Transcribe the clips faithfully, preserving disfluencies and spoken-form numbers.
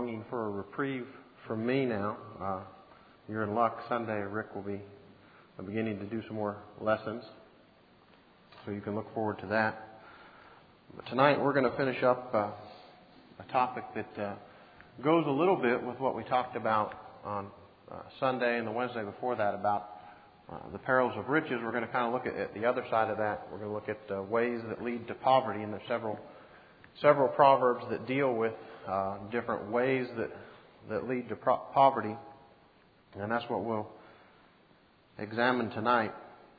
longing for a reprieve from me now. Uh, you're in luck. Sunday, Rick will be beginning to do some more lessons, so you can look forward to that. But tonight, we're going to finish up uh, a topic that uh, goes a little bit with what we talked about on uh, Sunday and the Wednesday before that about uh, the perils of riches. We're going to kind of look at, at the other side of that. We're going to look at uh, ways that lead to poverty, and there's several several proverbs that deal with uh, different ways that that lead to pro- poverty, and that's what we'll examine tonight.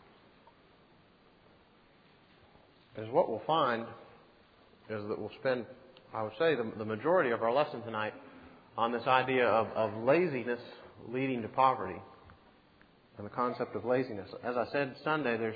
Is what we'll find is that we'll spend, I would say, the, the majority of our lesson tonight on this idea of, of laziness leading to poverty, and the concept of laziness. As I said Sunday, there's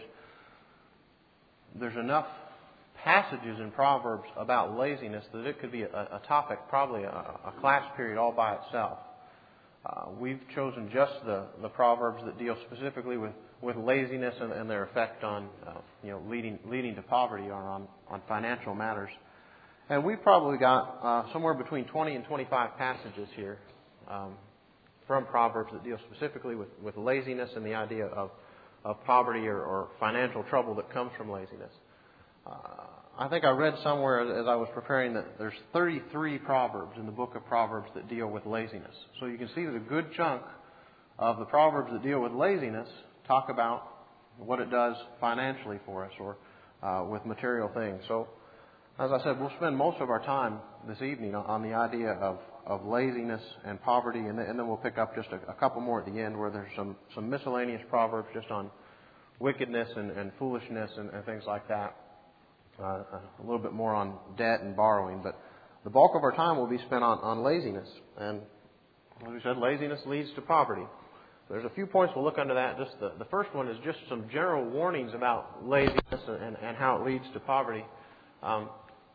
there's enough passages in Proverbs about laziness that it could be a, a topic, probably a, a class period all by itself. Uh, we've chosen just the, the Proverbs that deal specifically with, with laziness and, and their effect on uh, you know leading leading to poverty or on, on financial matters. And we've probably got uh, somewhere between twenty and twenty-five passages here um, from Proverbs that deal specifically with, with laziness and the idea of, of poverty or, or financial trouble that comes from laziness. Uh, I think I read somewhere as I was preparing that there's thirty-three Proverbs in the book of Proverbs that deal with laziness. So you can see that a good chunk of the Proverbs that deal with laziness talk about what it does financially for us or uh, with material things. So, as I said, we'll spend most of our time this evening on the idea of, of laziness and poverty, and then, and then we'll pick up just a, a couple more at the end where there's some, some miscellaneous Proverbs just on wickedness and, and foolishness and, and things like that. Uh, a little bit more on debt and borrowing, but the bulk of our time will be spent on, on laziness. And as we said, laziness leads to poverty. There's a few points we'll look under that. Just the, the first one is just some general warnings about laziness and, and how it leads to poverty. Um,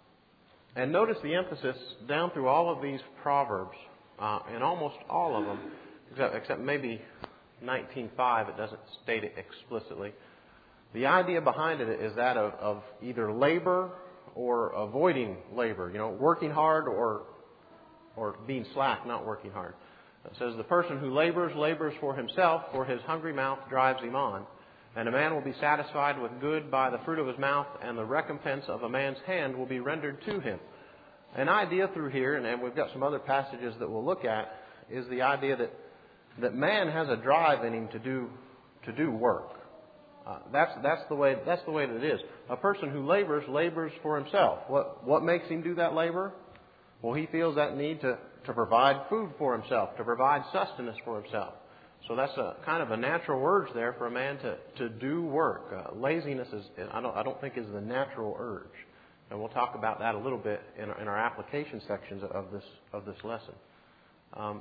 and notice the emphasis down through all of these Proverbs, uh, and almost all of them, except, except maybe nineteen five, it doesn't state it explicitly. The idea behind it is that of, of either labor or avoiding labor. You know, working hard or or being slack, not working hard. It says, the person who labors, labors for himself, for his hungry mouth drives him on. And a man will be satisfied with good by the fruit of his mouth, and the recompense of a man's hand will be rendered to him. An idea through here, and, and we've got some other passages that we'll look at, is the idea that, that man has a drive in him to do to do work. Uh, that's that's the way that's the way that it is. A person who labors labors for himself. What what makes him do that labor? Well, he feels that need to, to provide food for himself, to provide sustenance for himself. So that's a kind of a natural urge there for a man to, to do work. Uh, laziness is I don't I don't think is the natural urge, and we'll talk about that a little bit in our, in our application sections of this of this lesson. Um,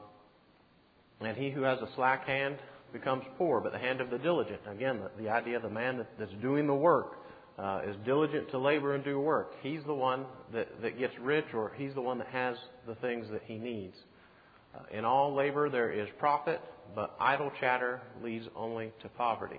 and he who has a slack hand becomes poor, but the hand of the diligent. Again, the, the idea of the man that, that's doing the work uh, is diligent to labor and do work. He's the one that, that gets rich, or he's the one that has the things that he needs. Uh, in all labor there is profit, but idle chatter leads only to poverty.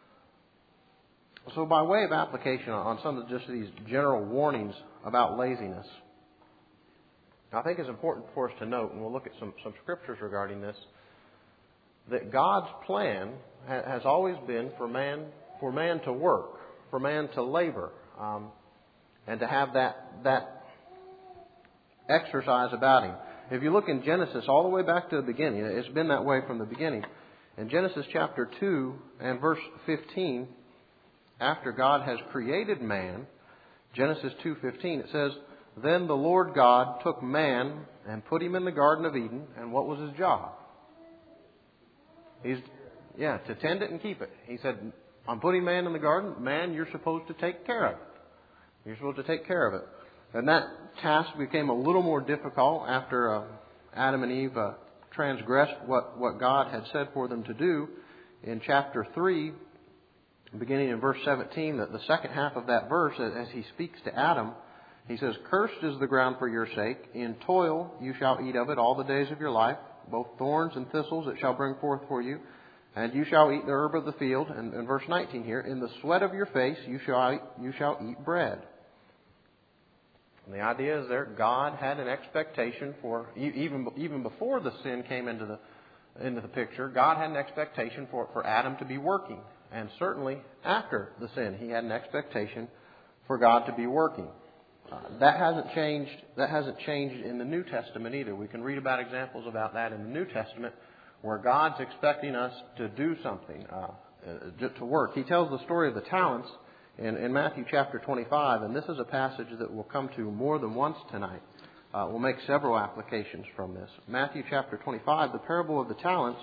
So by way of application on some of just these general warnings about laziness, I think it's important for us to note, and we'll look at some, some scriptures regarding this, that God's plan has always been for man for man to work, for man to labor, um, and to have that that exercise about him. If you look in Genesis all the way back to the beginning, it's been that way from the beginning. In Genesis chapter two and verse fifteen, after God has created man, Genesis two fifteen, it says, "Then the Lord God took man and put him in the Garden of Eden, and what was his job?" He's, yeah, to tend it and keep it. He said, I'm putting man in the garden. Man, you're supposed to take care of it. You're supposed to take care of it. And that task became a little more difficult after uh, Adam and Eve uh, transgressed what, what God had said for them to do. In chapter three, beginning in verse seventeen, the, the second half of that verse, as he speaks to Adam, he says, "Cursed is the ground for your sake. In toil you shall eat of it all the days of your life. Both thorns and thistles it shall bring forth for you. And you shall eat the herb of the field." And in verse nineteen here, "In the sweat of your face you shall eat, you shall eat bread." And the idea is there, God had an expectation for, even even before the sin came into the into the picture, God had an expectation for, for Adam to be working. And certainly after the sin, He had an expectation for God to be working. Uh, that hasn't changed. That hasn't changed in the New Testament either. We can read about examples about that in the New Testament, where God's expecting us to do something, uh, to work. He tells the story of the talents in, in Matthew chapter twenty-five, and this is a passage that we'll come to more than once tonight. Uh, we'll make several applications from this. Matthew chapter twenty-five, the parable of the talents,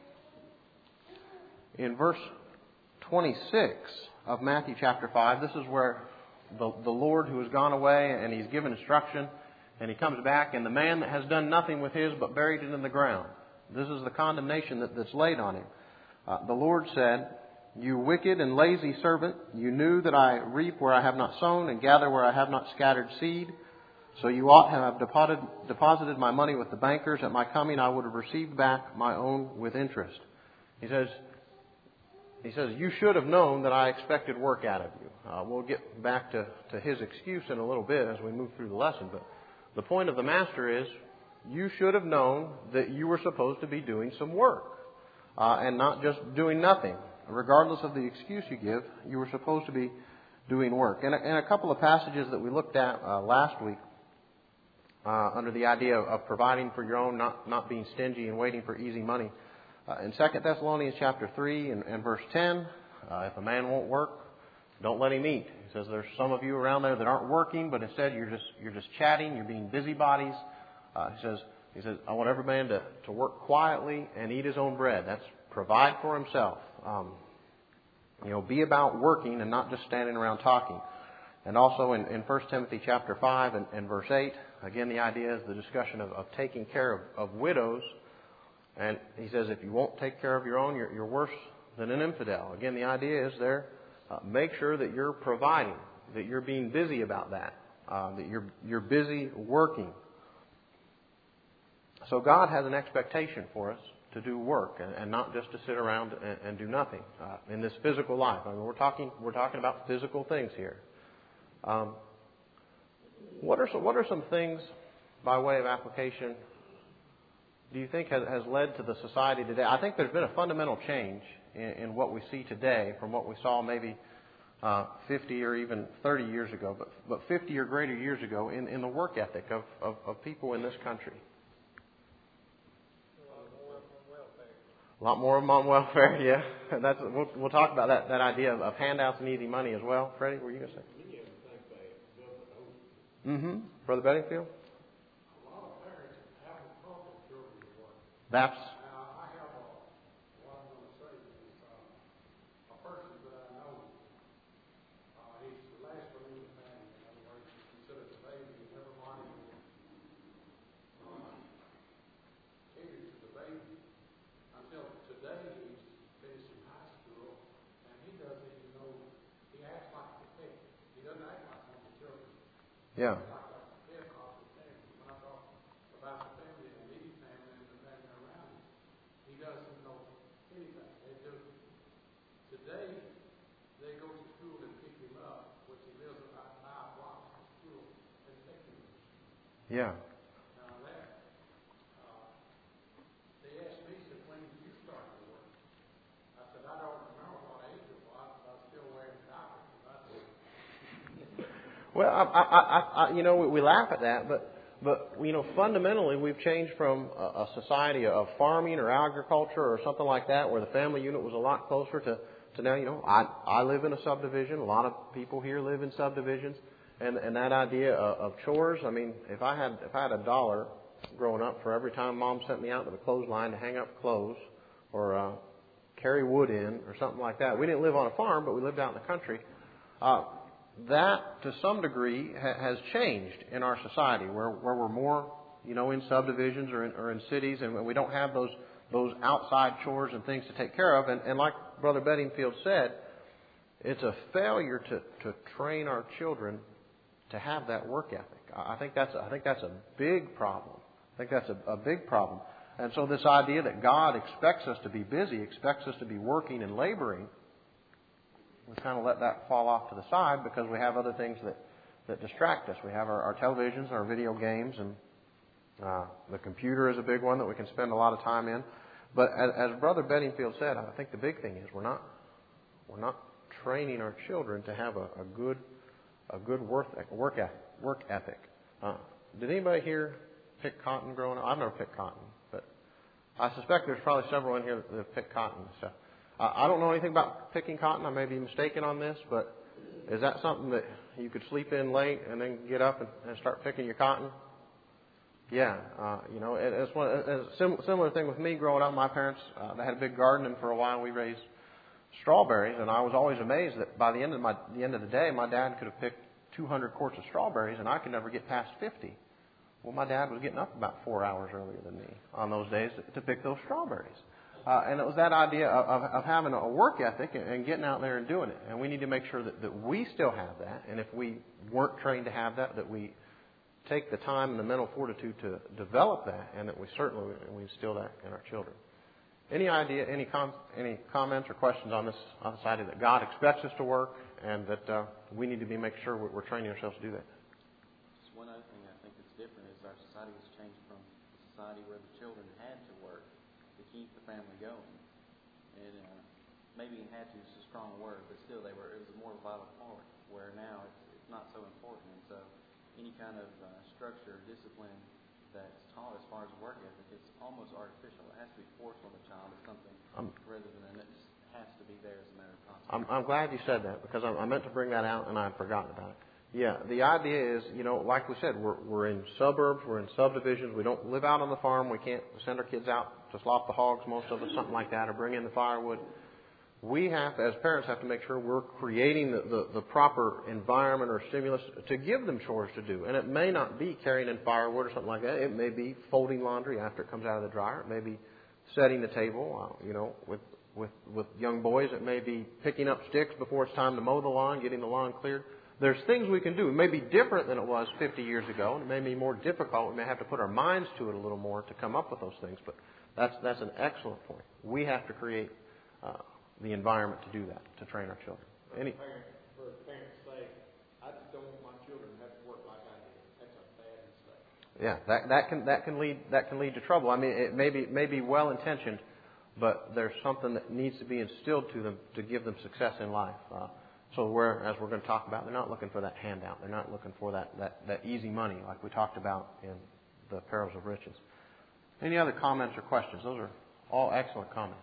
in verse twenty-six of Matthew chapter five, this is where the, the Lord who has gone away and He's given instruction, and He comes back, and the man that has done nothing with his but buried it in the ground. This is the condemnation that, that's laid on him. Uh, the Lord said, "You wicked and lazy servant, you knew that I reap where I have not sown and gather where I have not scattered seed. So you ought to have deposited, deposited my money with the bankers. At my coming I would have received back my own with interest." He says, he says, "You should have known that I expected work out of you." Uh, we'll get back to, to his excuse in a little bit as we move through the lesson. But the point of the master is, you should have known that you were supposed to be doing some work uh, and not just doing nothing. Regardless of the excuse you give, you were supposed to be doing work. And a, and a couple of passages that we looked at uh, last week uh, under the idea of, of providing for your own, not, not being stingy and waiting for easy money. Uh, in Second Thessalonians chapter three and, and verse ten, uh, if a man won't work, don't let him eat. He says there's some of you around there that aren't working, but instead you're just you're just chatting, you're being busybodies. Uh, he says he says I want every man to, to work quietly and eat his own bread. That's provide for himself. Um, you know, be about working and not just standing around talking. And also in, in First Timothy chapter five and, and verse eight, again the idea is the discussion of, of taking care of, of widows. And he says if you won't take care of your own, you're, you're worse than an infidel. Again, the idea is there, uh, make sure that you're providing, that you're being busy about that, uh, that you're you're busy working. So God has an expectation for us to do work and, and not just to sit around and, and do nothing uh, in this physical life. I mean, we're talking we're talking about physical things here. Um, what are some what are some things by way of application do you think has, has led to the society today? I think there's been a fundamental change in, in what we see today from what we saw maybe uh, fifty or even thirty years ago, but but fifty or greater years ago in, in the work ethic of, of, of people in this country. A lot more of them on welfare, yeah. That's we'll, we'll talk about that, that idea of, of handouts and easy money as well. Freddie, what were you going to say? Mm-hmm. Brother Bedingfield? That's yeah. Yeah. Now that, uh, they asked me, said, when did you start to work? I said, I don't remember what age it was, but I was still wearing diapers. Well, I, I, I, I, you know, we, we laugh at that, but, but you know, fundamentally, we've changed from a, a society of farming or agriculture or something like that, where the family unit was a lot closer to, to now. You know, I, I live in a subdivision. A lot of people here live in subdivisions. And and that idea of, of chores, I mean, if I had if I had a dollar growing up for every time Mom sent me out to the clothesline to hang up clothes or uh, carry wood in or something like that, we didn't live on a farm, but we lived out in the country. Uh, that, to some degree, ha- has changed in our society, where where we're more, you know, in subdivisions or in, or in cities, and we don't have those those outside chores and things to take care of. And, and like Brother Bedingfield said, it's a failure to to train our children to have that work ethic. I think that's a, I think that's a big problem. I think that's a, a big problem. And so this idea that God expects us to be busy, expects us to be working and laboring, we kind of let that fall off to the side because we have other things that, that distract us. We have our, our televisions, our video games, and uh, the computer is a big one that we can spend a lot of time in. But as, as Brother Bedingfield said, I think the big thing is we're not we're not training our children to have a, a good a good work work work ethic. Uh, did anybody here pick cotton growing up? I've never picked cotton, but I suspect there's probably several in here that have picked cotton and stuff. Uh, I don't know anything about picking cotton. I may be mistaken on this, but is that something that you could sleep in late and then get up and, and start picking your cotton? Yeah, uh, you know, it, it's one. It's a sim- similar thing with me growing up. My parents uh, they had a big garden, and for a while we raised strawberries, and I was always amazed that by the end of my the end of the day, my dad could have picked two hundred quarts of strawberries, and I could never get past fifty. Well, my dad was getting up about four hours earlier than me on those days to, to pick those strawberries. Uh, and it was that idea of, of, of having a work ethic and, and getting out there and doing it. And we need to make sure that, that we still have that. And if we weren't trained to have that, that we take the time and the mental fortitude to develop that, and that we certainly we instill that in our children. Any idea, any com- any comments or questions on this, on this idea that God expects us to work, and that uh, we need to be making sure we're, we're training ourselves to do that? Just one other thing I think that's different is our society has changed from a society where the children had to work to keep the family going, and uh, maybe had to is a strong word, but still they were it was a more vital part. Where now it's, it's not so important, and so any kind of uh, structure, discipline that's taught as far as work ethic, it's almost artificial. It has to be forced on the child as something um, rather than it just has to be there as a matter of consequence. I'm, I'm glad you said that, because I, I meant to bring that out and I'd forgotten about it. Yeah, the idea is, you know, like we said, we're, we're in suburbs, we're in subdivisions, we don't live out on the farm, we can't send our kids out to slop the hogs, most of us, something like that, or bring in the firewood. We have, as parents, have to make sure we're creating the, the, the proper environment or stimulus to give them chores to do. And it may not be carrying in firewood or something like that. It may be folding laundry after it comes out of the dryer. It may be setting the table. Uh, you know, with, with, with young boys, it may be picking up sticks before it's time to mow the lawn, getting the lawn cleared. There's things we can do. It may be different than it was fifty years ago, and it may be more difficult. We may have to put our minds to it a little more to come up with those things. But that's that's an excellent point. We have to create uh, the environment to do that, to train our children. Any parents, for parents say, I just don't want my children to have to work like I did. That's a bad mistake. Yeah, that that can that can lead that can lead to trouble. I mean, it may be may be well intentioned, but there's something that needs to be instilled to them to give them success in life. Uh, so where, as we're going to talk about, they're not looking for that handout. They're not looking for that, that, that easy money like we talked about in the Parables of Riches. Any other comments or questions? Those are all excellent comments.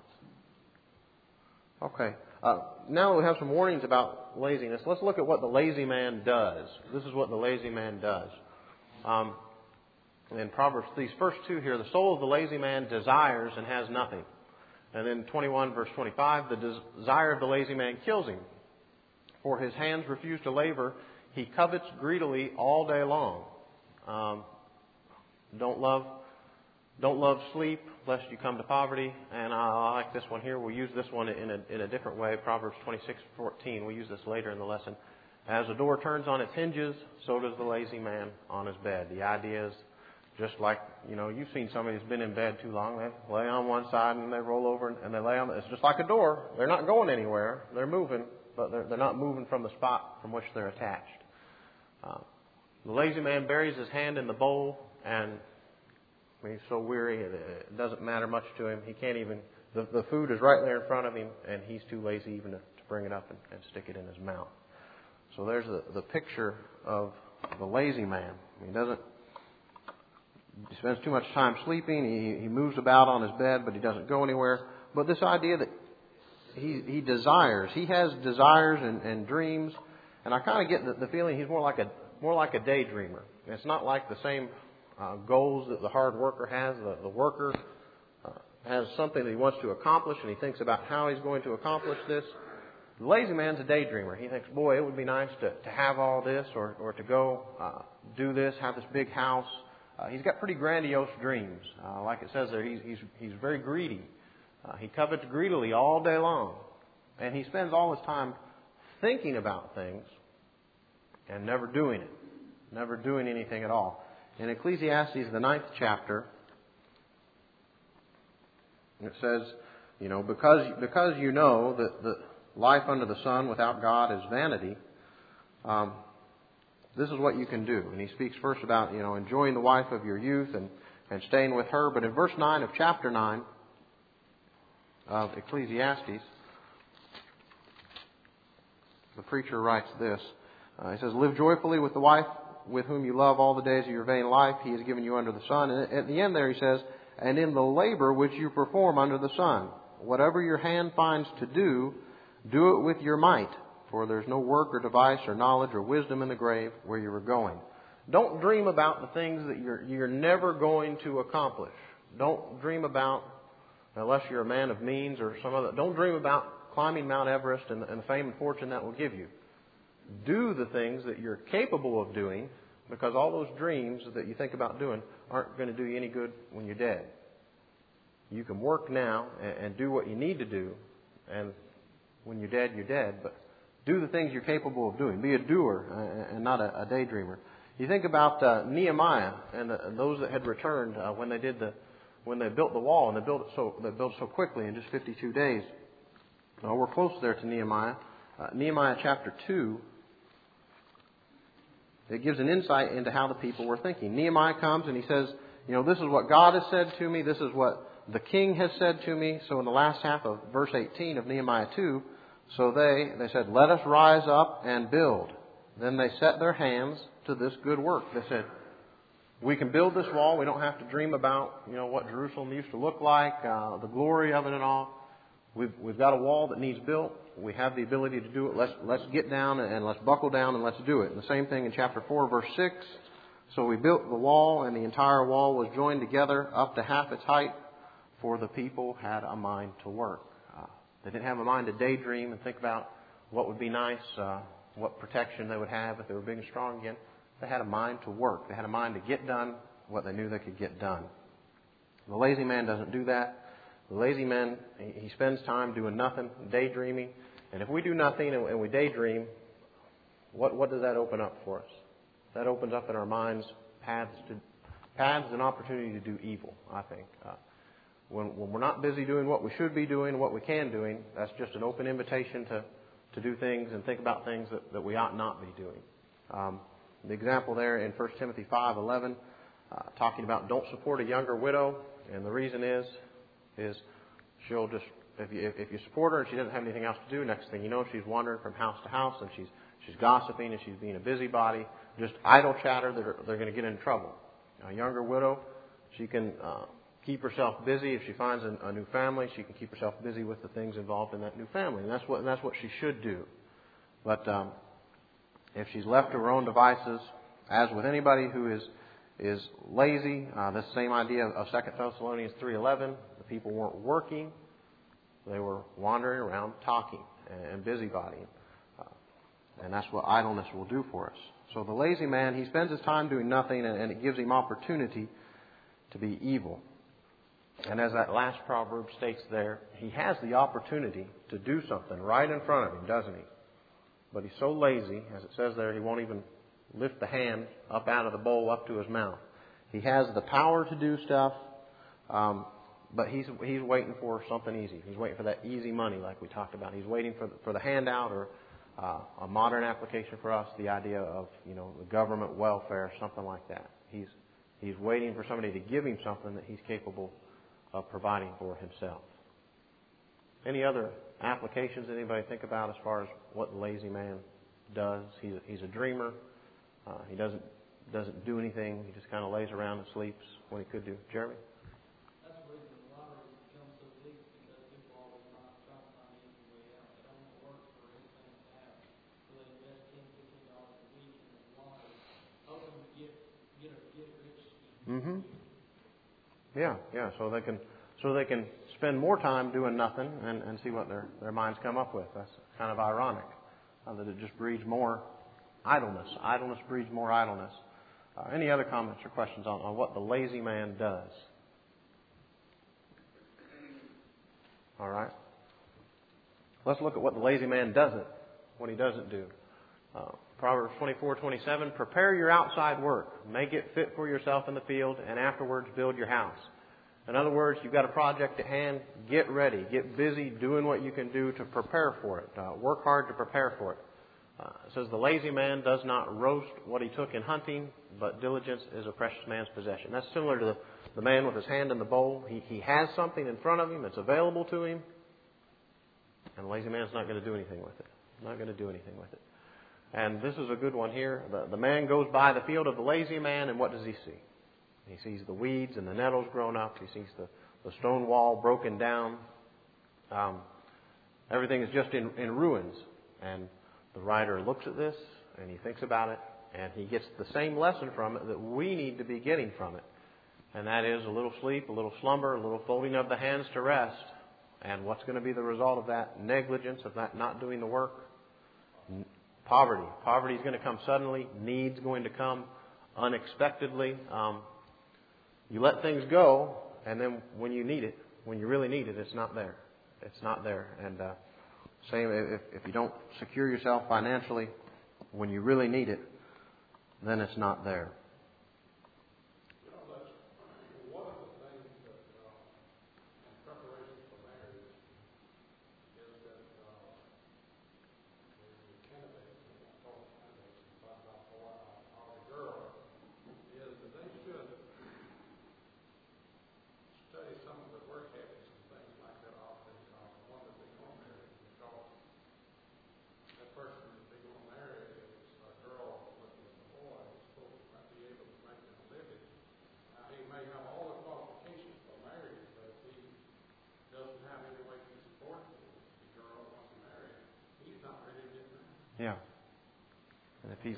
Okay. Uh, now we have some warnings about laziness. Let's look at what the lazy man does. This is what the lazy man does. Um, in Proverbs, these first two here, the soul of the lazy man desires and has nothing. And then twenty-one, verse twenty-five, the desire of the lazy man kills him. For his hands refuse to labor, he covets greedily all day long. Um, don't love, don't love sleep, lest you come to poverty. And I like this one here. We'll use this one in a, in a different way. Proverbs twenty-six fourteen. We'll use this later in the lesson. As a door turns on its hinges, so does the lazy man on his bed. The idea is just like, you know, you've seen somebody who's been in bed too long. They lay on one side and they roll over and they lay on. It's just like a door. They're not going anywhere. They're moving, but they're, they're not moving from the spot from which they're attached. Uh, the lazy man buries his hand in the bowl, and he's so weary it doesn't matter much to him. He can't even. The, the food is right there in front of him, and he's too lazy even to, to bring it up and, and stick it in his mouth. So there's the, the picture of the lazy man. He doesn't. He spends too much time sleeping. He, he moves about on his bed, but he doesn't go anywhere. But this idea that he he desires, he has desires and, and dreams, and I kind of get the, the feeling he's more like a more like a daydreamer. It's not like the same uh, goals that the hard worker has. The, the worker uh, has something that he wants to accomplish, and he thinks about how he's going to accomplish this. The lazy man's a daydreamer. He thinks, boy, it would be nice to, to have all this, or, or to go uh, do this, have this big house. Uh, he's got pretty grandiose dreams. Uh, like it says there, he's, he's, he's very greedy. Uh, he covets greedily all day long. And he spends all his time thinking about things and never doing it. Never doing anything at all. In Ecclesiastes, the ninth chapter, it says, you know, because, because you know that the life under the sun without God is vanity, um, this is what you can do. And he speaks first about, you know, enjoying the wife of your youth and, and staying with her. But in verse nine of chapter nine of Ecclesiastes, the preacher writes this. Uh, he says, live joyfully with the wife with whom you love all the days of your vain life. He has given you under the sun. And at the end there he says, and in the labor which you perform under the sun, whatever your hand finds to do, do it with your might. For there's no work or device or knowledge or wisdom in the grave where you are going. Don't dream about the things that you're, you're never going to accomplish. Don't dream about, unless you're a man of means or some other, don't dream about climbing Mount Everest and, and the fame and fortune that will give you. Do the things that you're capable of doing, because all those dreams that you think about doing aren't going to do you any good when you're dead. You can work now and, and do what you need to do, and when you're dead, you're dead. But do the things you're capable of doing. Be a doer uh, and not a, a daydreamer. You think about uh, Nehemiah and, the, and those that had returned uh, when they did the when they built the wall, and they built it so they built it so quickly in just fifty-two days. Well, we're close there to Nehemiah. Uh, Nehemiah chapter two. It gives an insight into how the people were thinking. Nehemiah comes and he says, you know, this is what God has said to me. This is what the king has said to me. So in the last half of verse eighteen of Nehemiah two, so they, they said, let us rise up and build. Then they set their hands to this good work. They said, we can build this wall. We don't have to dream about, you know, what Jerusalem used to look like, uh, the glory of it and all. We've, we've got a wall that needs built. We have the ability to do it. Let's, let's get down and let's buckle down and let's do it. And the same thing in chapter four, verse six. So we built the wall, and the entire wall was joined together up to half its height, for the people had a mind to work. Uh, they didn't have a mind to daydream and think about what would be nice, uh, what protection they would have if they were big and strong again. They had a mind to work. They had a mind to get done what they knew they could get done. The lazy man doesn't do that. The lazy man, he spends time doing nothing, daydreaming. And if we do nothing and we daydream, what, what does that open up for us? That opens up in our minds paths to paths and opportunity to do evil, I think. Uh, when, when we're not busy doing what we should be doing, what we can doing, that's just an open invitation to, to do things and think about things that, that we ought not be doing. Um, the example there in First Timothy five eleven, uh, talking about don't support a younger widow. And the reason is, is she'll just, if you, if you support her and she doesn't have anything else to do, next thing you know, she's wandering from house to house and she's she's gossiping and she's being a busybody. Just idle chatter, they're, they're going to get in trouble. A younger widow, she can uh, keep herself busy. If she finds a, a new family, she can keep herself busy with the things involved in that new family. And that's what, and that's what she should do. But um, if she's left to her own devices, as with anybody who is is lazy, uh, this same idea of Second Thessalonians three eleven, the people weren't working, they were wandering around talking and busybodying. Uh, and that's what idleness will do for us. So the lazy man, he spends his time doing nothing, and, and it gives him opportunity to be evil. And as that last proverb states there, he has the opportunity to do something right in front of him, doesn't he? But he's so lazy, as it says there, he won't even lift the hand up out of the bowl up to his mouth. He has the power to do stuff, um, but he's he's waiting for something easy. He's waiting for that easy money, like we talked about. He's waiting for the, for the handout, or uh, a modern application for us, the idea of, you know, the government welfare, something like that. He's he's waiting for somebody to give him something that he's capable of providing for himself. Any other applications that anybody think about as far as what the lazy man does? He's a, he's a dreamer. Uh, he doesn't doesn't do anything. He just kind of lays around and sleeps when he could do. Jeremy? That's the reason the lottery becomes so big, because people always try to find any way out. They don't want to work for anything to have. So they invest ten, fifteen dollars a week in the lottery, hoping to get get a get rich scheme. Mm-hmm. Yeah, yeah. So they can so they can spend more time doing nothing and, and see what their, their minds come up with. That's kind of ironic, uh, that it just breeds more idleness. Idleness breeds more idleness. Uh, any other comments or questions on, on what the lazy man does? All right. Let's look at what the lazy man doesn't, what he doesn't do. Uh, Proverbs twenty-four twenty-seven, prepare your outside work. Make it fit for yourself in the field, and afterwards build your house. In other words, you've got a project at hand. Get ready. Get busy doing what you can do to prepare for it. Uh, work hard to prepare for it. Uh, it says, the lazy man does not roast what he took in hunting, but diligence is a precious man's possession. That's similar to the, the man with his hand in the bowl. He, he has something in front of him. It's available to him. And the lazy man's not going to do anything with it. Not going to do anything with it. And this is a good one here. The, the man goes by the field of the lazy man, and what does he see? He sees the weeds and the nettles grown up. He sees the, the stone wall broken down. Um, everything is just in, in ruins. And the writer looks at this, and he thinks about it, and he gets the same lesson from it that we need to be getting from it. And that is a little sleep, a little slumber, a little folding of the hands to rest. And what's going to be the result of that? Negligence, of that not doing the work. Poverty. Poverty is going to come suddenly. Need's going to come unexpectedly. Um, you let things go, and then when you need it, when you really need it, it's not there. It's not there. And uh, same if, if you don't secure yourself financially when you really need it, then it's not there. Yeah. And if he's...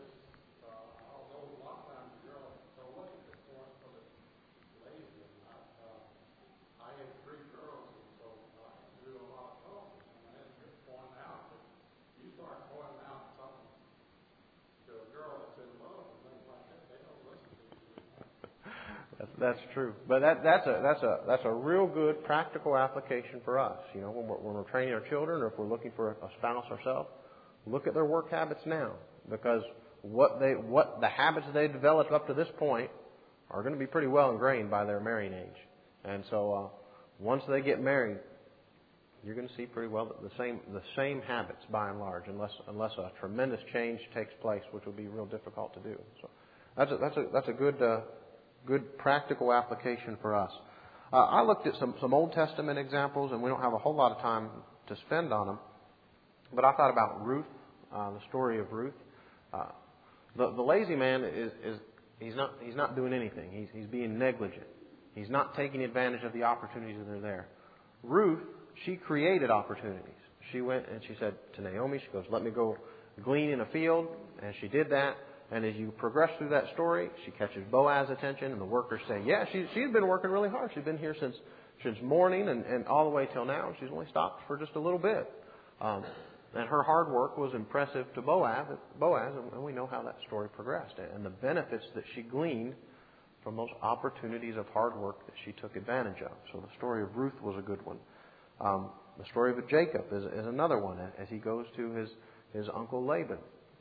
That's, that's true, but that, that's a that's a that's a real good practical application for us. You know, when we're, when we're training our children, or if we're looking for a spouse ourselves, look at their work habits now, because what they what the habits they developed up to this point are going to be pretty well ingrained by their marrying age, and so uh, once they get married, you're going to see pretty well the same the same habits by and large, unless unless a tremendous change takes place, which will be real difficult to do. So that's a, that's a that's a good. Uh, Good practical application for us. Uh, I looked at some, some Old Testament examples, and we don't have a whole lot of time to spend on them. But I thought about Ruth, uh, the story of Ruth. Uh, the, the lazy man is, is he's not he's not doing anything. He's he's being negligent. He's not taking advantage of the opportunities that are there. Ruth, she created opportunities. She went and she said to Naomi, she goes, "Let me go glean in a field," and she did that. And as you progress through that story, she catches Boaz's attention, and the workers say, yeah, she, she's been working really hard. She's been here since since morning and, and all the way till now. She's only stopped for just a little bit. Um, and her hard work was impressive to Boaz, Boaz, and we know how that story progressed. And the benefits that she gleaned from those opportunities of hard work that she took advantage of. So the story of Ruth was a good one. Um, the story of Jacob is, is another one, as he goes to his, his uncle Laban.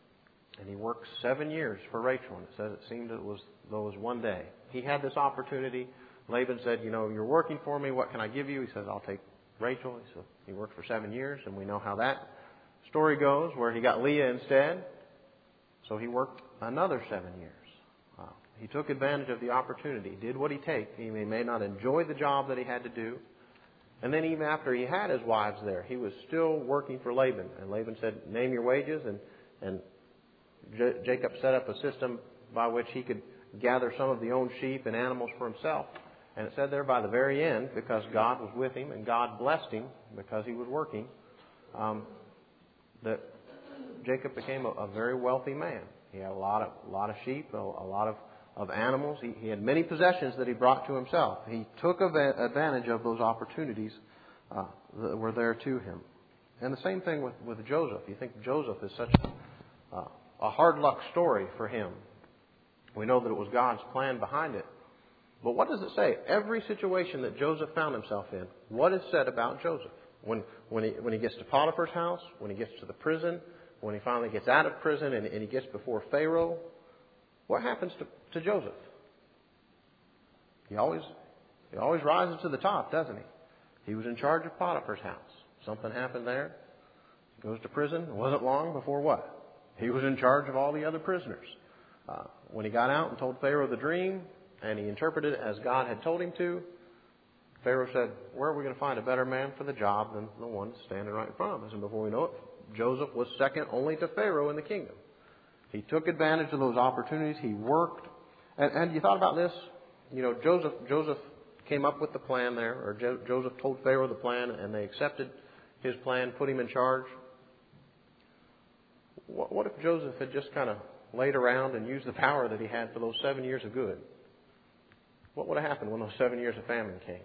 And he works seven years for Rachel. And it says it seemed it was though it was one day. He had this opportunity. Laban said, you know, you're working for me. What can I give you? He says, I'll take Rachel. He said, he worked for seven years. And we know how that story goes, where he got Leah instead. So he worked another seven years. Uh, he took advantage of the opportunity, did what he take. He may not enjoy the job that he had to do. And then even after he had his wives there, he was still working for Laban. And Laban said, name your wages. And, and J- Jacob set up a system by which he could gather some of the own sheep and animals for himself. And it said there by the very end, because God was with him and God blessed him because he was working, um, that Jacob became a, a very wealthy man. He had a lot of a lot of sheep, a, a lot of, of animals. He, he had many possessions that he brought to himself. He took advantage of those opportunities uh, that were there to him. And the same thing with, with Joseph. You think Joseph is such a... Uh, A hard luck story for him. We know that it was God's plan behind it. But what does it say? Every situation that Joseph found himself in, what is said about Joseph? When when he when he gets to Potiphar's house, when he gets to the prison, when he finally gets out of prison and, and he gets before Pharaoh, what happens to, to Joseph? He always he always rises to the top, doesn't he? He was in charge of Potiphar's house. Something happened there. goes to prison. It wasn't long before what? He was in charge of all the other prisoners. Uh, when he got out and told Pharaoh the dream, and he interpreted it as God had told him to, Pharaoh said, where are we going to find a better man for the job than the one standing right in front of us? And before we know it, Joseph was second only to Pharaoh in the kingdom. He took advantage of those opportunities. He worked. And, and you thought about this? You know, Joseph Joseph came up with the plan there, or jo- Joseph told Pharaoh the plan, and they accepted his plan, put him in charge. What, what if Joseph had just kind of laid around and used the power that he had for those seven years of good? What would have happened when those seven years of famine came?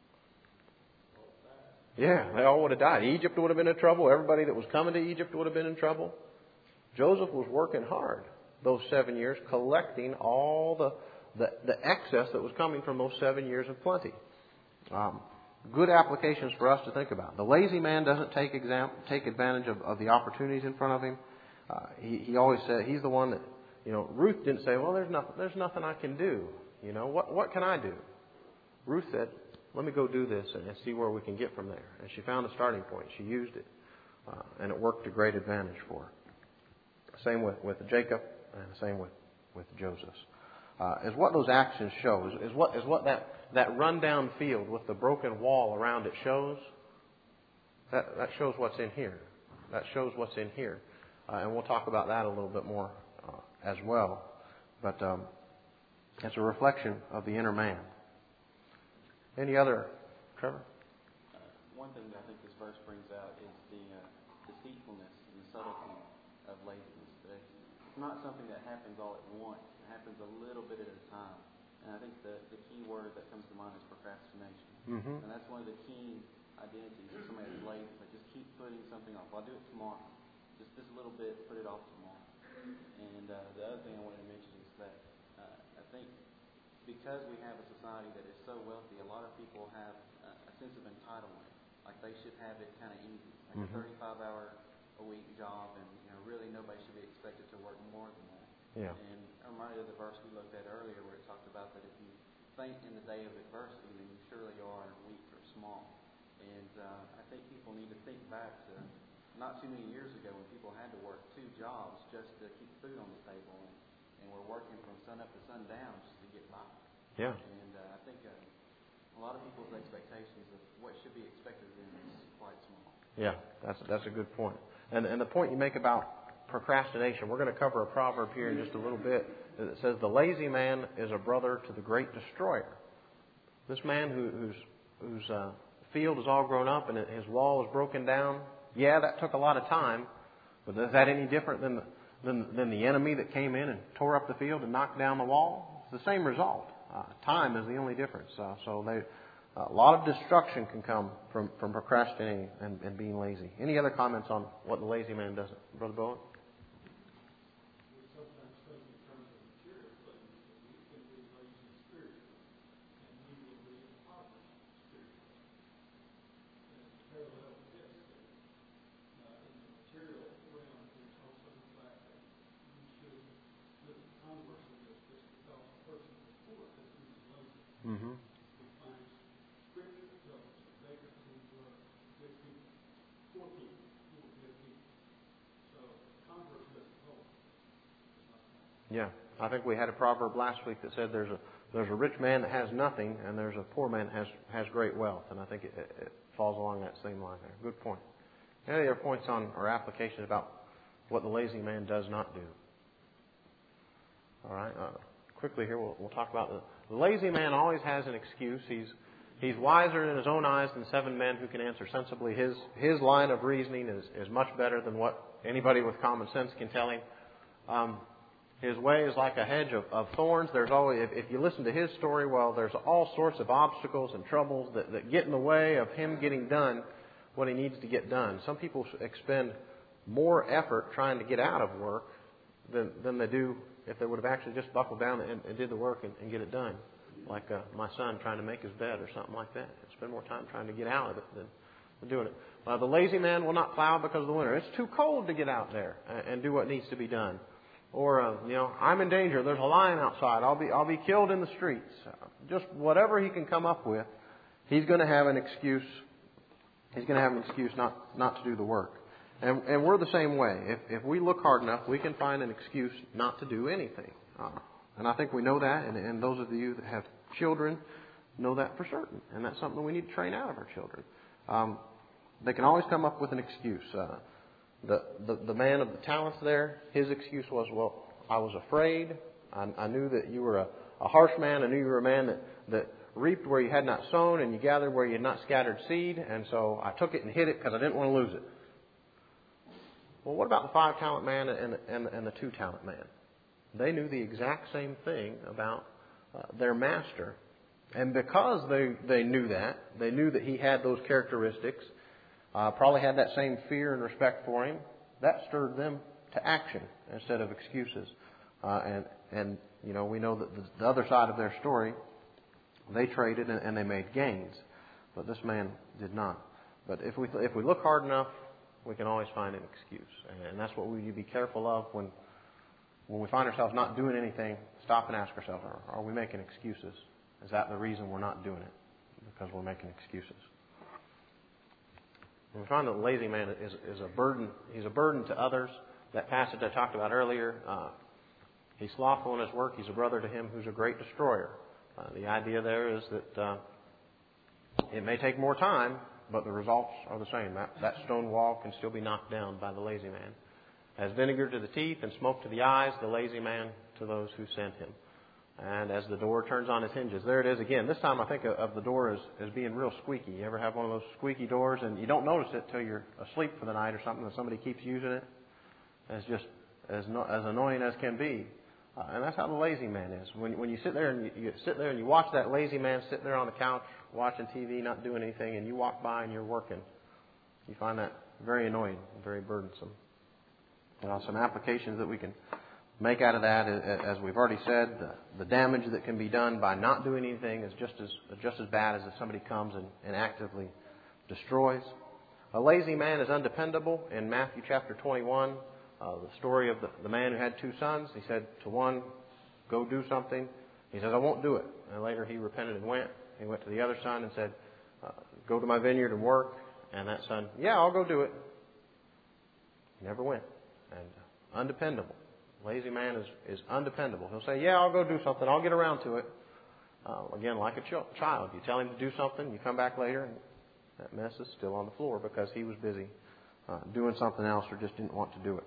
Yeah, they all would have died. Egypt would have been in trouble. Everybody that was coming to Egypt would have been in trouble. Joseph was working hard those seven years, collecting all the, the, the excess that was coming from those seven years of plenty. Um, good applications for us to think about. The lazy man doesn't take exam, take advantage of, of the opportunities in front of him. Uh, he, he always said, he's the one that, you know, Ruth didn't say, well, there's nothing, there's nothing I can do. You know, what, what can I do? Ruth said, let me go do this and, and see where we can get from there. And she found a starting point. She used it. Uh, and it worked to great advantage for her. Same with, with Jacob, and the same with, with Joseph. Uh, is what those actions show, is, is what is what that, that rundown field with the broken wall around it shows. That, that shows what's in here. That shows what's in here. Uh, and we'll talk about that a little bit more uh, as well. But um, it's a reflection of the inner man. Any other, Trevor? Uh, one thing that I think this verse brings out is the uh, deceitfulness and the subtlety of laziness. That it's not something that happens all at once. It happens a little bit at a time. And I think the, the key word that comes to mind is procrastination. Mm-hmm. And that's one of the key identities of somebody that's lazy. Like just keep putting something off. Well, I'll do it tomorrow. Just this little bit, put it off tomorrow. And uh, the other thing I wanted to mention is that uh, I think because we have a society that is so wealthy, a lot of people have uh, a sense of entitlement. Like they should have it kind of easy. Like mm-hmm. a thirty-five hour a week job, and you know, really nobody should be expected to work more than that. Yeah. And I'm reminded of the verse we looked at earlier where it talked about that if you faint in the day of adversity, then you surely are weak or small. And uh, I think people need to think back to not too many years ago when people had to work two jobs just to keep food on the table, and, and were working from sun up to sundown just to get by. Yeah. And uh, I think uh, a lot of people's expectations of what should be expected of them is quite small. Yeah, that's that's a good point. And and the point you make about procrastination, we're going to cover a proverb here in just a little bit that says the lazy man is a brother to the great destroyer. This man who, whose whose uh, field is all grown up and his wall is broken down. Yeah, that took a lot of time, but is that any different than the, than, than the enemy that came in and tore up the field and knocked down the wall? It's the same result. Uh, time is the only difference. Uh, so they, a lot of destruction can come from, from procrastinating and, and being lazy. Any other comments on what the lazy man does? Brother Bowen? Mm-hmm. Yeah, I think we had a proverb last week that said there's a there's a rich man that has nothing, and there's a poor man that has has great wealth, and I think it, it, it falls along that same line there. Good point. Any other points on or applications about what the lazy man does not do? All right. Uh, quickly here, we'll, we'll talk about the, the lazy man always has an excuse. He's he's wiser in his own eyes than seven men who can answer sensibly. His his line of reasoning is, is much better than what anybody with common sense can tell him. Um, his way is like a hedge of, of thorns. There's always, if, if you listen to his story, well, there's all sorts of obstacles and troubles that, that get in the way of him getting done what he needs to get done. Some people expend more effort trying to get out of work than, than they do if they would have actually just buckled down and, and did the work and, and get it done. Like uh, my son trying to make his bed or something like that. Spend more time trying to get out of it than, than doing it. Uh, the lazy man will not plow because of the winter. It's too cold to get out there and, and do what needs to be done. Or, uh, you know, I'm in danger. There's a lion outside. I'll be I'll be killed in the streets. Uh, just whatever he can come up with, he's going to have an excuse. He's going to have an excuse not, not to do the work. And, and we're the same way. If, if we look hard enough, we can find an excuse not to do anything. Uh, and I think we know that, and, and those of you that have children know that for certain. And that's something we need to train out of our children. Um, they can always come up with an excuse. Uh, the, the, the man of the talents there, his excuse was, well, I was afraid. I, I knew that you were a, a harsh man. I knew you were a man that, that reaped where you had not sown and you gathered where you had not scattered seed. And so I took it and hid it because I didn't want to lose it. Well, what about the five-talent man and, and, and the two-talent man? They knew the exact same thing about uh, their master. And because they, they knew that, they knew that he had those characteristics, uh, probably had that same fear and respect for him, that stirred them to action instead of excuses. Uh, and, and, you know, we know that the, the other side of their story, they traded and, and they made gains. But this man did not. But if we, if we look hard enough, we can always find an excuse. And that's what we need to be careful of when, when we find ourselves not doing anything. Stop and ask ourselves, are, are we making excuses? Is that the reason we're not doing it? Because we're making excuses. And we find that the lazy man is, is a burden. He's a burden to others. That passage I talked about earlier, uh, he's slothful in his work. He's a brother to him who's a great destroyer. Uh, the idea there is that uh, it may take more time, but the results are the same. That, that stone wall can still be knocked down by the lazy man. As vinegar to the teeth and smoke to the eyes, the lazy man to those who sent him. And as the door turns on its hinges, there it is again. This time I think of the door as, as being real squeaky. You ever have one of those squeaky doors and you don't notice it till you're asleep for the night or something and somebody keeps using it? And it's just as no, as annoying as can be. Uh, and that's how the lazy man is. When, when you sit there and you, you sit there and you watch that lazy man sitting there on the couch watching T V, not doing anything, and you walk by and you're working, you find that very annoying and very burdensome. Well, some applications that we can make out of that, as we've already said, the, the damage that can be done by not doing anything is just as just as bad as if somebody comes and, and actively destroys. A lazy man is undependable. In Matthew chapter twenty-one, uh, the story of the, the man who had two sons, he said to one, go do something. He says, I won't do it. And later he repented and went. He went to the other son and said, uh, go to my vineyard and work. And that son, yeah, I'll go do it. He never went. And uh, undependable. Lazy man is, is undependable. He'll say, yeah, I'll go do something. I'll get around to it. Uh, again, like a ch- child. You tell him to do something, you come back later, and that mess is still on the floor because he was busy uh, doing something else or just didn't want to do it.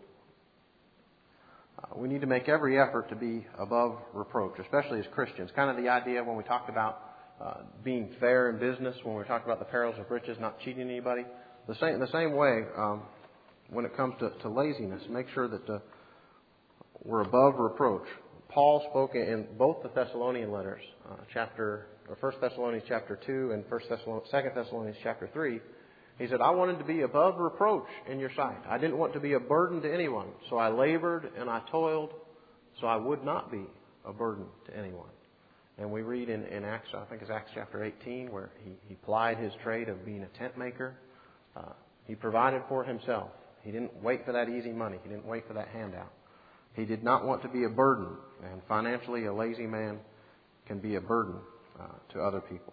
Uh, we need to make every effort to be above reproach, especially as Christians. Kind of the idea when we talked about uh, being fair in business, when we talked about the perils of riches, not cheating anybody. The same, the same way um, when it comes to, to laziness, make sure that uh, we're above reproach. Paul spoke in both the Thessalonian letters, uh, chapter or First Thessalonians chapter two and First Thessalonians, Second Thessalonians chapter three. He said, I wanted to be above reproach in your sight. I didn't want to be a burden to anyone. So I labored and I toiled so I would not be a burden to anyone. And we read in, in Acts, I think it's Acts chapter eighteen, where he, he plied his trade of being a tent maker. Uh, he provided for himself. He didn't wait for that easy money. He didn't wait for that handout. He did not want to be a burden. And financially, a lazy man can be a burden uh, to other people.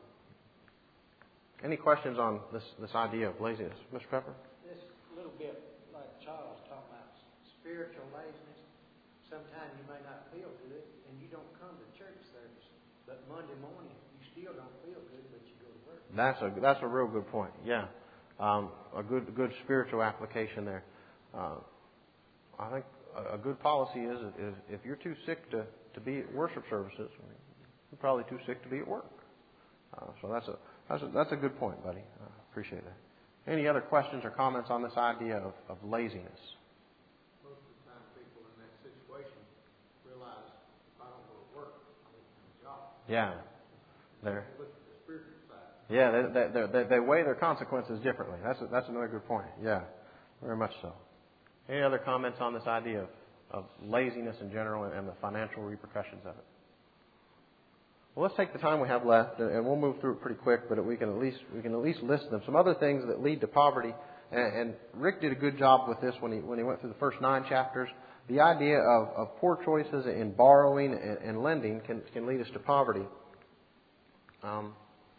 Any questions on this, this idea of laziness? Mister Pepper? This little bit, like Charles was talking about, spiritual laziness. Sometimes you may not feel good and you don't come to church service. But Monday morning, you still don't feel good, but you go to work. That's a, that's a real good point. Yeah. Um, a good good spiritual application there. Uh, I think a, a good policy is, is if you're too sick to, to be at worship services, you're probably too sick to be at work. Uh, so that's a That's a, that's a good point, buddy. I uh, appreciate that. Any other questions or comments on this idea of, of laziness? Most of the time people in that situation realize if I don't go to work, I won't have a job. Yeah. They're, Look at the spiritual side. yeah, they, they, they, they weigh their consequences differently. That's a, that's another good point. Yeah, very much so. Any other comments on this idea of, of laziness in general and, and the financial repercussions of it? Well, let's take the time we have left, and we'll move through it pretty quick. But we can at least we can at least list them. Some other things that lead to poverty, and, and Rick did a good job with this when he when he went through the first nine chapters. The idea of, of poor choices in borrowing and, and lending can can lead us to poverty. Um,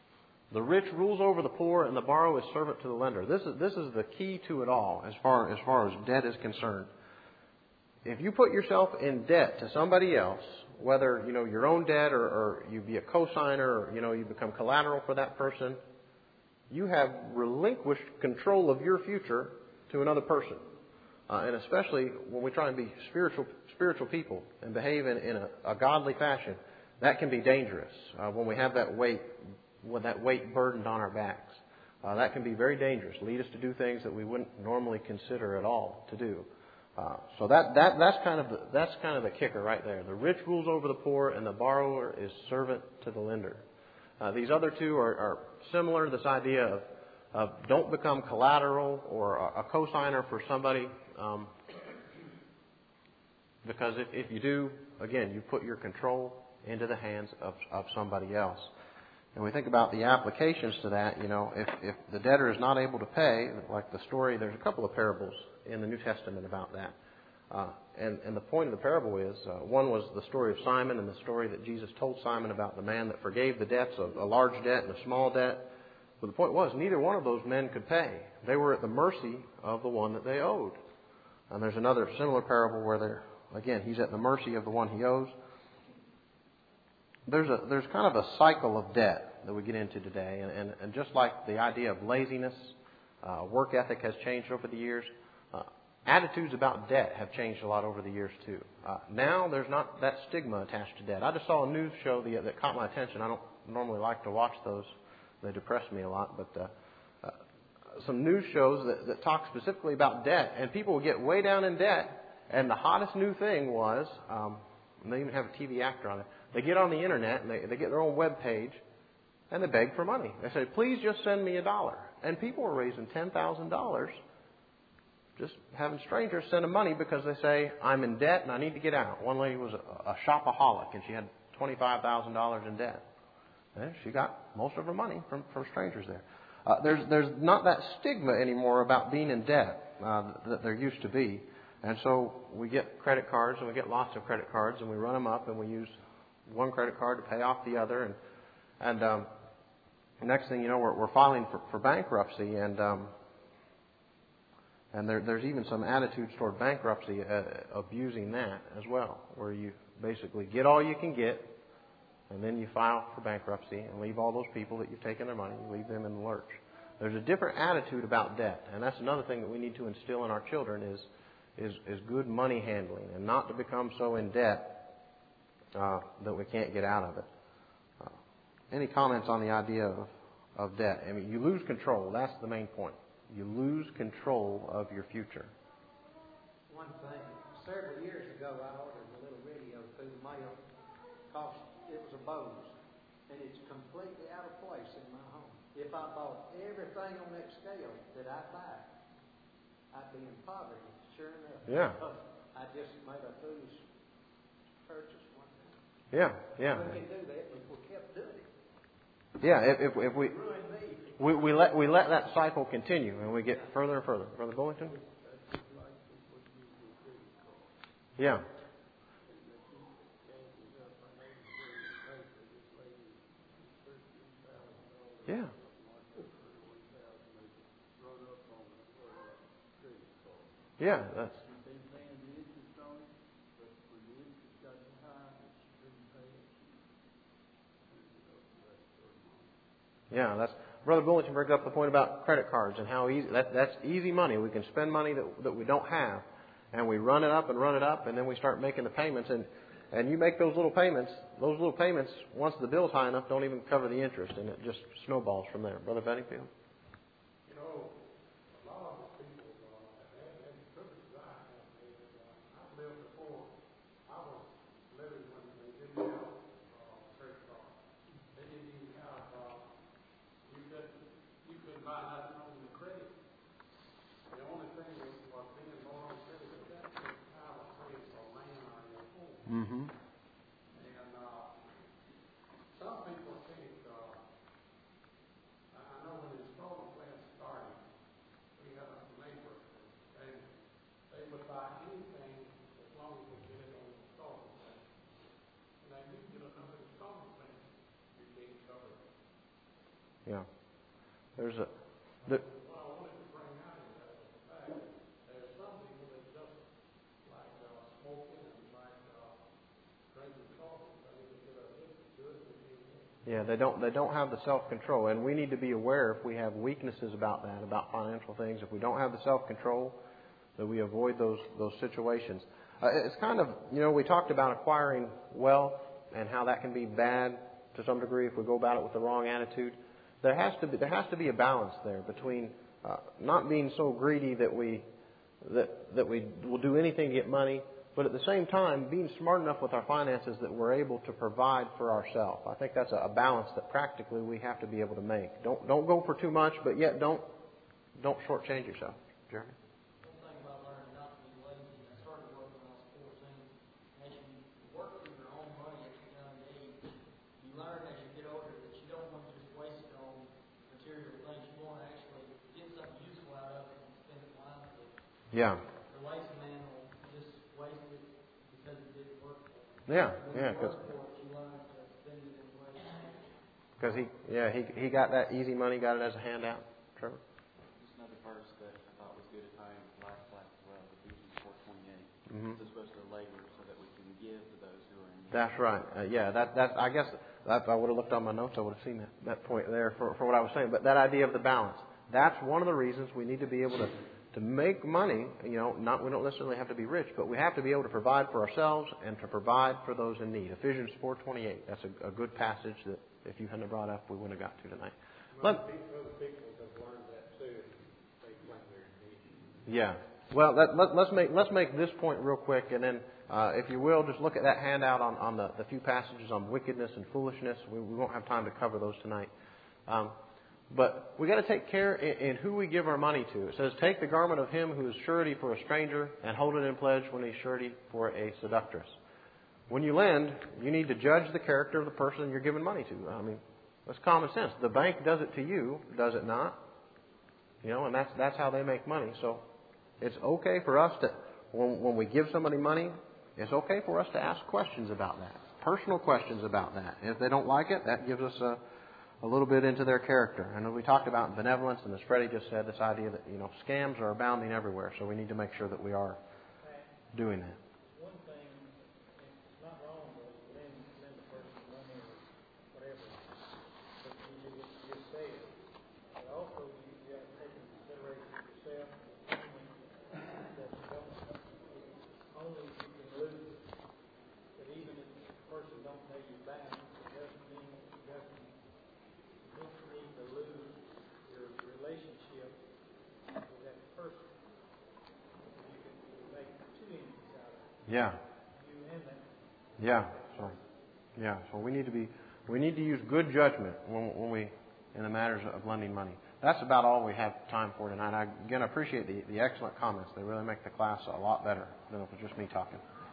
The rich rules over the poor, and the borrower is servant to the lender. This is this is the key to it all, as far as far as debt is concerned. If you put yourself in debt to somebody else, whether you know your own debt or, or you be a cosigner, or you know you become collateral for that person, you have relinquished control of your future to another person. Uh, and especially when we try and be spiritual spiritual people and behave in, in a, a godly fashion, that can be dangerous. Uh, when we have that weight, with that weight burdened on our backs, uh, that can be very dangerous. Lead us to do things that we wouldn't normally consider at all to do. Uh, so that, that that's kind of the, that's kind of the kicker right there. The rich rules over the poor, and the borrower is servant to the lender. Uh, these other two are, are similar. This idea of, of don't become collateral or a, a cosigner for somebody, um, because if, if you do, again, you put your control into the hands of, of somebody else. And we think about the applications to that. You know, if, if the debtor is not able to pay, like the story, there's a couple of parables in the New Testament about that. Uh, and, and the point of the parable is, uh, one was the story of Simon and the story that Jesus told Simon about the man that forgave the debts of a large debt and a small debt. But the point was, neither one of those men could pay. They were at the mercy of the one that they owed. And there's another similar parable where they're, again, he's at the mercy of the one he owes. There's a there's kind of a cycle of debt that we get into today. And, and, and just like the idea of laziness, uh, work ethic has changed over the years. Uh, attitudes about debt have changed a lot over the years too. Uh, now there's not that stigma attached to debt. I just saw a news show the, that caught my attention. I don't normally like to watch those. They depress me a lot. But uh, uh, some news shows that, that talk specifically about debt. And people will get way down in debt. And the hottest new thing was, um, and they even have a T V actor on it, they get on the internet and they, they get their own web page and they beg for money. They say, please just send me a dollar. And people are raising ten thousand dollars just having strangers send them money because they say, I'm in debt and I need to get out. One lady was a, a shopaholic and she had twenty-five thousand dollars in debt. And she got most of her money from, from strangers there. Uh, there's, there's not that stigma anymore about being in debt uh, that there used to be. And so we get credit cards and we get lots of credit cards and we run them up and we use one credit card to pay off the other. And, and um, next thing you know, we're, we're filing for, for bankruptcy. And um, and there, there's even some attitudes toward bankruptcy uh, abusing that as well, where you basically get all you can get and then you file for bankruptcy and leave all those people that you've taken their money, you leave them in the lurch. There's a different attitude about debt. And that's another thing that we need to instill in our children is Is, is good money handling and not to become so in debt uh, that we can't get out of it. Uh, any comments on the idea of, of debt? I mean, you lose control. That's the main point. You lose control of your future. One thing, several years ago I ordered a little radio through the mail because it was a Bose and it's completely out of place in my home. If I bought everything on that scale that I buy, I'd be in poverty. Sure enough. Yeah. I just made a foolish purchase one time. Yeah, yeah. We could do that if we kept doing it. Yeah, if, if, if we, Ruin me. we we let we let that cycle continue and we get further and further. Brother Bullington? Yeah. Yeah. Yeah, that's. Yeah, that's Brother Bullington brings up the point about credit cards and how easy that that's easy money. We can spend money that that we don't have, and we run it up and run it up, and then we start making the payments. And and you make those little payments. Those little payments, once the bill's high enough, don't even cover the interest, and it just snowballs from there. Brother Benningfield. Mm-hmm. And uh, some people think, uh, I know when the installment plan started, we had a neighbor, and they would buy anything as long as they get it on the installment plan. And then you get another installment plan, you can't cover it. Yeah. There's a the, What I wanted to bring out is that the fact there's some people that just like uh, smoking and like uh, drinking coffee. But if you get addicted to it, it is. yeah, they don't they don't have the self-control, and we need to be aware if we have weaknesses about that, about financial things. If we don't have the self-control, that we avoid those those situations. Uh, it's kind of, you know, we talked about acquiring wealth and how that can be bad to some degree if we go about it with the wrong attitude. There has to be there has to be a balance there between uh, not being so greedy that we that that we will do anything to get money, but at the same time being smart enough with our finances that we're able to provide for ourselves. I think that's a, a balance that practically we have to be able to make. Don't don't go for too much, but yet don't don't shortchange yourself. Jeremy? One thing about learning not to be lazy, I started working when I was fourteen. As you work for your own money at a young age, you learn as you get older that you don't want to just waste it on material things. You want to actually get something useful out of it and spend it wisely. Yeah. The lazy man will just waste it because it didn't work for him. Yeah, When yeah, you because work for it, you learn to spend it in ways. because he yeah he he got that easy money, got it as a handout. Trevor? Just another verse that I thought was good at time last class as well, Ephesians four twenty-eight. Mm-hmm. It's supposed to labor so that we can give to those who are in need. That's right. Uh, yeah, that that I guess that, I would have looked on my notes. I would have seen that, that point there for, for what I was saying. But that idea of the balance, that's one of the reasons we need to be able to, to make money. You know, not we don't necessarily have to be rich, but we have to be able to provide for ourselves and to provide for those in need. Ephesians four twenty-eight. That's a, a good passage that if you hadn't brought up, we wouldn't have got to tonight. Let, Most people have learned that too. They think they're needy. Yeah. Well, let, let, let's make let's make this point real quick, and then, uh, if you will, just look at that handout on, on the, the few passages on wickedness and foolishness. We, we won't have time to cover those tonight. Um, but we got to take care in, in who we give our money to. It says, "Take the garment of him who is surety for a stranger, and hold it in pledge when he's surety for a seductress." When you lend, you need to judge the character of the person you're giving money to. I mean, that's common sense. The bank does it to you, does it not? You know, and that's that's how they make money. So it's okay for us to, when, when we give somebody money, it's okay for us to ask questions about that, personal questions about that. And if they don't like it, that gives us a, a little bit into their character. And as we talked about benevolence, and as Freddie just said, this idea that, you know, scams are abounding everywhere, so we need to make sure that we are doing that. One thing, it's not wrong to lend, lend a person money or whatever, but you just, just say it. But also, you, you have to take into consideration yourself, that you don't, only you can lose. But even if the person don't pay you back, it doesn't mean, it doesn't, you don't need to lose your relationship with that person. You can make two ends out of it. Yeah. You and that. Yeah. So, yeah. So we need to be, we need to use good judgment when, when we, in the matters of lending money. That's about all we have time for tonight. I, again, I appreciate the, the excellent comments. They really make the class a lot better than if it was just me talking.